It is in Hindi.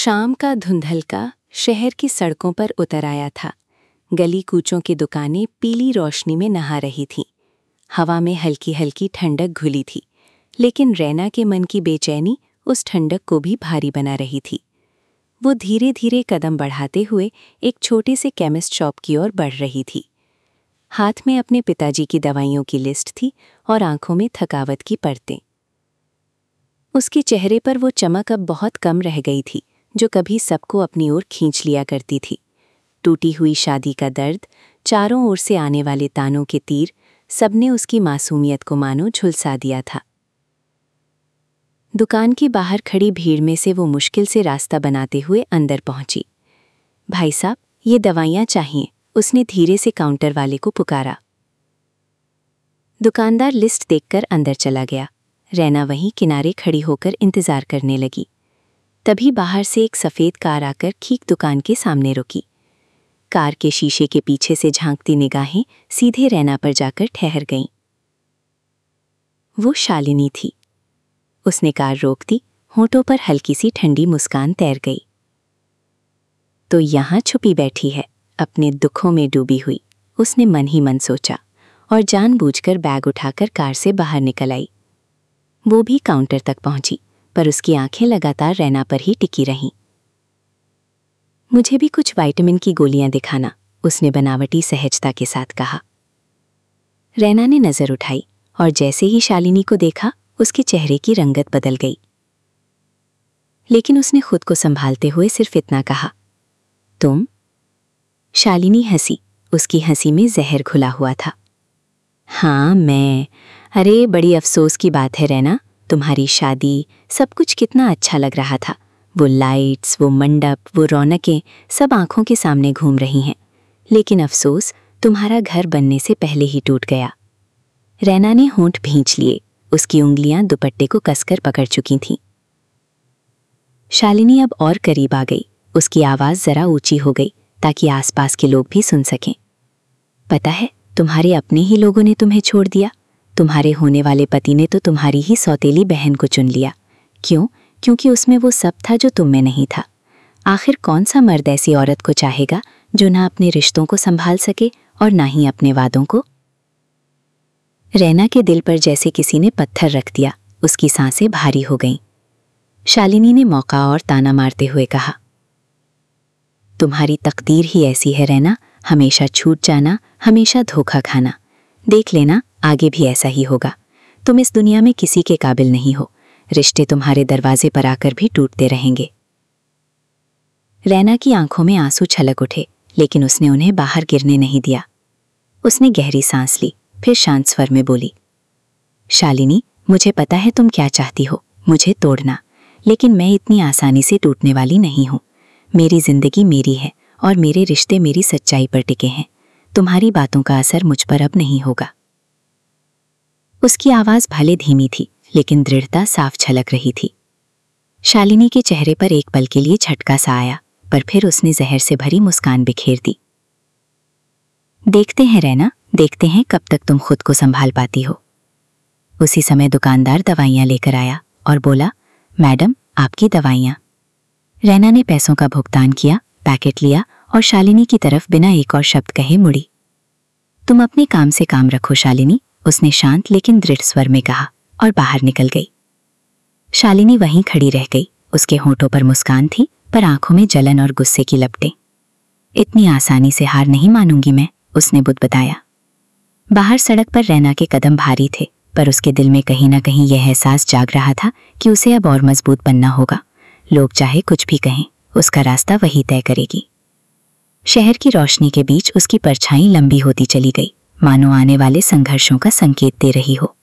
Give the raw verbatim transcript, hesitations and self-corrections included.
शाम का धुंधलका शहर की सड़कों पर उतर आया था। गली कूचों की दुकानें पीली रोशनी में नहा रही थीं। हवा में हल्की हल्की ठंडक घुली थी, लेकिन रैना के मन की बेचैनी उस ठंडक को भी भारी बना रही थी। वो धीरे धीरे कदम बढ़ाते हुए एक छोटे से केमिस्ट शॉप की ओर बढ़ रही थी। हाथ में अपने पिताजी की दवाइयों की लिस्ट थी और आंखों में थकावट की परतें। उसके चेहरे पर वो चमक अब बहुत कम रह गई थी जो कभी सबको अपनी ओर खींच लिया करती थी। टूटी हुई शादी का दर्द, चारों ओर से आने वाले तानों के तीर, सबने उसकी मासूमियत को मानो झुलसा दिया था। दुकान की बाहर खड़ी भीड़ में से वो मुश्किल से रास्ता बनाते हुए अंदर पहुंची। भाई साहब, ये दवाइयाँ चाहिए, उसने धीरे से काउंटर वाले को पुकारा। दुकानदार लिस्ट देखकर अंदर चला गया। रैना वहीं किनारे खड़ी होकर इंतजार करने लगी। तभी बाहर से एक सफ़ेद कार आकर ठीक दुकान के सामने रुकी। कार के शीशे के पीछे से झांकती निगाहें सीधे रैना पर जाकर ठहर गईं। वो शालिनी थी। उसने कार रोक दी, होंठों पर हल्की सी ठंडी मुस्कान तैर गई। तो यहाँ छुपी बैठी है, अपने दुखों में डूबी हुई, उसने मन ही मन सोचा और जानबूझकर बैग उठाकर कार से बाहर निकल आई। वो भी काउंटर तक पहुंची, पर उसकी आंखें लगातार रैना पर ही टिकी रहीं। मुझे भी कुछ विटामिन की गोलियां दिखाना, उसने बनावटी सहजता के साथ कहा। रैना ने नजर उठाई और जैसे ही शालिनी को देखा, उसके चेहरे की रंगत बदल गई। लेकिन उसने खुद को संभालते हुए सिर्फ इतना कहा, तुम? शालिनी हंसी, उसकी हंसी में जहर घुला हुआ था। हाँ मैं। अरे बड़ी अफसोस की बात है रैना, तुम्हारी शादी, सब कुछ कितना अच्छा लग रहा था। वो लाइट्स, वो मंडप, वो रौनकें सब आंखों के सामने घूम रही हैं, लेकिन अफसोस तुम्हारा घर बनने से पहले ही टूट गया। रैना ने होंठ भींच लिए, उसकी उंगलियां दुपट्टे को कसकर पकड़ चुकी थीं। शालिनी अब और करीब आ गई, उसकी आवाज़ ज़रा ऊंची हो गई ताकि आसपास के लोग भी सुन सकें। पता है, तुम्हारे अपने ही लोगों ने तुम्हें छोड़ दिया। तुम्हारे होने वाले पति ने तो तुम्हारी ही सौतेली बहन को चुन लिया। क्यों? क्योंकि उसमें वो सब था जो तुम में नहीं था। आखिर कौन सा मर्द ऐसी औरत को चाहेगा जो ना अपने रिश्तों को संभाल सके और ना ही अपने वादों को? रैना के दिल पर जैसे किसी ने पत्थर रख दिया, उसकी सांसें भारी हो गईं। शालिनी ने मौका और ताना मारते हुए कहा, तुम्हारी तकदीर ही ऐसी है रैना, हमेशा छूट जाना, हमेशा धोखा खाना। देख लेना, आगे भी ऐसा ही होगा। तुम इस दुनिया में किसी के काबिल नहीं हो, रिश्ते तुम्हारे दरवाजे पर आकर भी टूटते रहेंगे। रैना की आंखों में आंसू छलक उठे, लेकिन उसने उन्हें बाहर गिरने नहीं दिया। उसने गहरी सांस ली, फिर शांत स्वर में बोली, शालिनी, मुझे पता है तुम क्या चाहती हो, मुझे तोड़ना, लेकिन मैं इतनी आसानी से टूटने वाली नहीं हूं। मेरी जिंदगी मेरी है और मेरे रिश्ते मेरी सच्चाई पर टिके हैं। तुम्हारी बातों का असर मुझ पर अब नहीं होगा। उसकी आवाज भले धीमी थी, लेकिन दृढ़ता साफ झलक रही थी। शालिनी के चेहरे पर एक पल के लिए झटका सा आया, पर फिर उसने जहर से भरी मुस्कान बिखेर दी। देखते हैं रैना, देखते हैं कब तक तुम खुद को संभाल पाती हो। उसी समय दुकानदार दवाइयां लेकर आया और बोला, मैडम, आपकी दवाइयां। रैना ने पैसों का भुगतान किया, पैकेट लिया और शालिनी की तरफ बिना एक और शब्द कहे मुड़ी। तुम अपने काम से काम रखो शालिनी, उसने शांत लेकिन दृढ़ स्वर में कहा और बाहर निकल गई। शालिनी वहीं खड़ी रह गई, उसके होंठों पर मुस्कान थी, पर आंखों में जलन और गुस्से की लपटें। इतनी आसानी से हार नहीं मानूंगी मैं, उसने बुदबुदाया। बाहर सड़क पर रैना के कदम भारी थे, पर उसके दिल में कहीं ना कहीं यह एहसास जाग रहा था कि उसे अब और मजबूत बनना होगा। लोग चाहे कुछ भी कहें, उसका रास्ता वही तय करेगी। शहर की रोशनी के बीच उसकी परछाई लंबी होती चली गई, मानो आने वाले संघर्षों का संकेत दे रही हो।